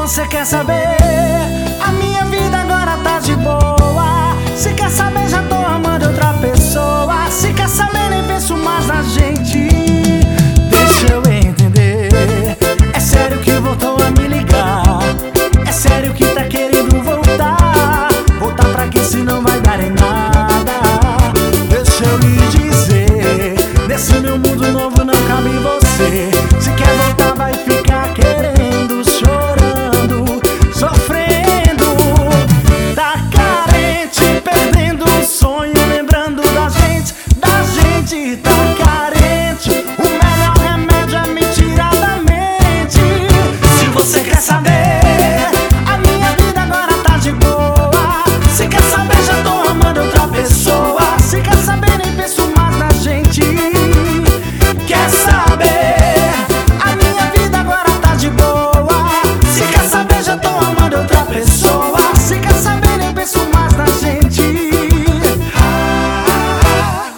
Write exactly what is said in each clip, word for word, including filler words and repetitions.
você quer saber, a minha vida agora tá de boa. Se quer saber, já tô amando outra pessoa. Se quer saber, nem penso mais na gente. Deixa eu entender, é sério que voltou a me ligar? É sério que tá querendo voltar? Voltar pra quê se não vai dar em nada? Deixa eu lhe dizer, nesse meu mundo novo não cabe você. Se quer voltar vai ficar querendo, chorando, sofrendo. Tá carente, perdendo o sonho, lembrando da gente, da gente. Tá carente, o melhor remédio é me tirar da mente. Se você quer saber, a minha vida agora tá de boa. Se quer saber, já tô amando outra pessoa. Se quer saber, nem penso mais na gente. Quer saber, a minha vida agora tá de boa. Se quer saber, já tô amando outra pessoa. Se quer saber, nem penso mais na gente. Ah.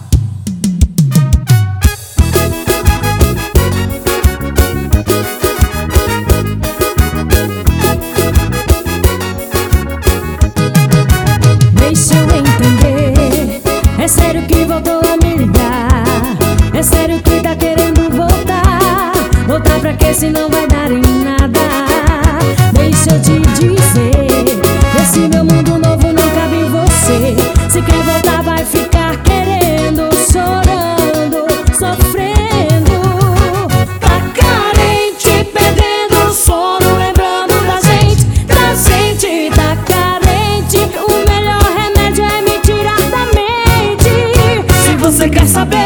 Deixa eu entender, é sério que voltou a me ligar? É sério que tá querendo voltar? Voltar pra quê se não vai dar em nada? Deixa eu te dizer, esse meu mundo novo não cabe em você. Se quer voltar vai ficar querendo, chorando, sofrendo. Tá carente, perdendo o sono, lembrando da gente, da gente. Tá carente, o melhor remédio é me tirar da mente. Se você quer saber,